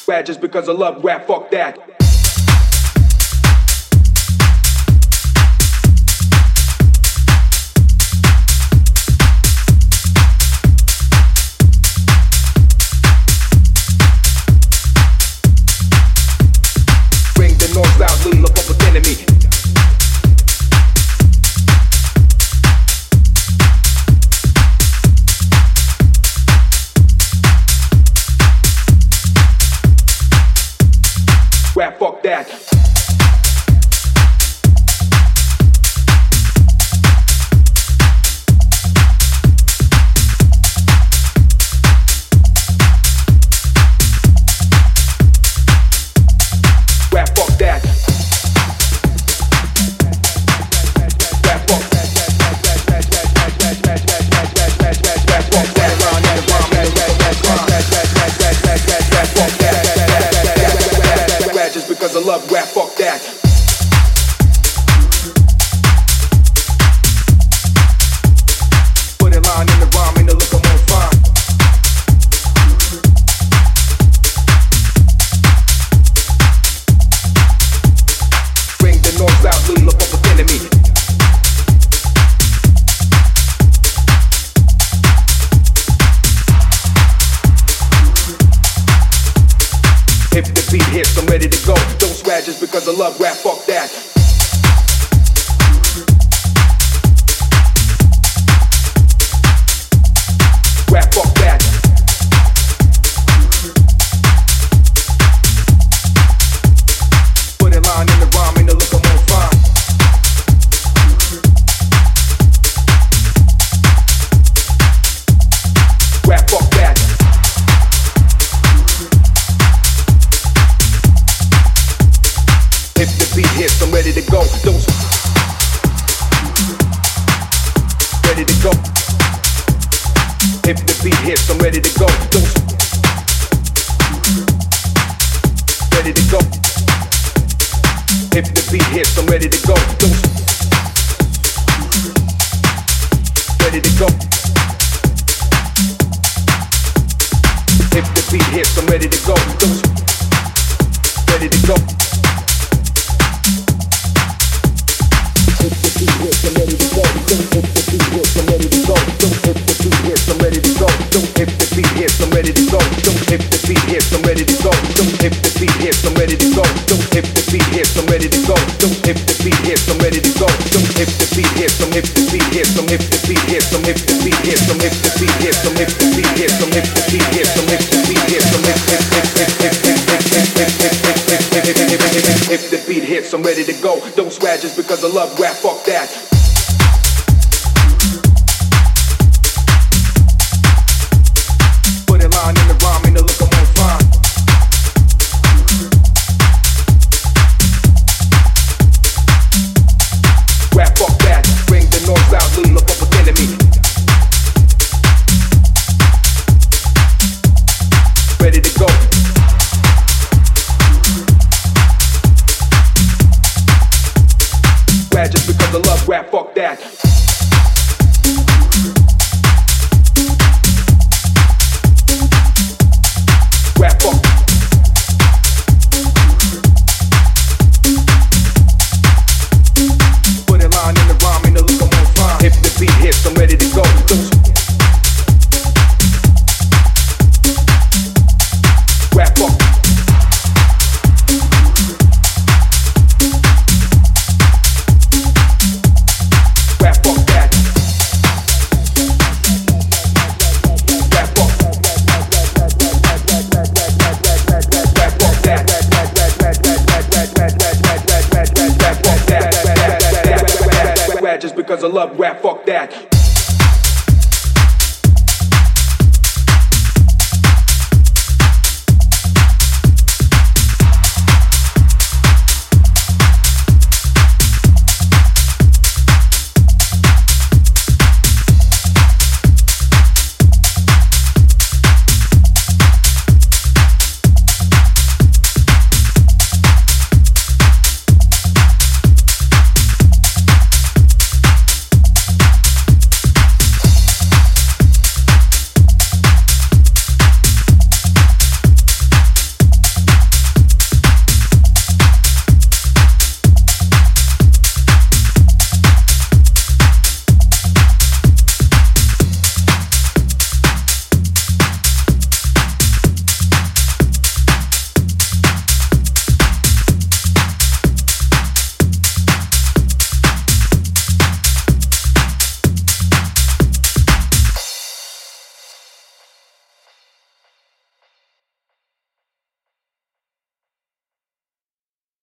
Rap just because I love rap, fuck that. Bring the noise loudly, look up with enemy. Rap, fuck that. Rap, fuck that. Rap, fuck that. Just because I love rap, fuck that. Put a line in the rhyme and the look I'm on fine. Bring the noise loudly, look up with enemy. If the beat hits, I'm ready to go. Don't swear just because I love rap, fuck that. Rap, fuck that. Put a line in the rhyme and the look I'm on fine. Rap, fuck that. If the beat hits, I'm ready to go. Don't ready to go. If the beat hits, I'm ready to go. Don't ready to go. If the beat hits, I'm ready to go. Don't ready to go. If the beat hits, I'm ready to go. Don't ready to go. If the beat hits, I'm ready to go. If the beat hits, I'm ready to go. If the beat hits, I'm ready to go. If the beat hits, I'm ready to go. If the beat hits, I'm ready to go. If the beat hits, I'm ready to go. If the beat hits, I'm ready to go. If the beat hits, I'm ready to go. If the beat hits, if the beat hits, if the beat hits, if the beat hits, if the beat hits, if the beat hits, if the beat hits, if the beat hits, if the beat hits, I'm ready to go. Don't swear just because I love rap, fuck that. Put a line in the rhyme and the look I'm on fine. Rap, fuck that. Bring the noise loudly, look up with enemy. Ready to go. Rap just because I love rap, fuck that. Rap, fuck. Put a line in the rhyme and the look I'm on fine. If the beat hits, I'm ready to go. Don't rap, fuck. Rap, fuck that. Rap, fuck. Rap, fuck that. Rap just because I love rap, fuck that.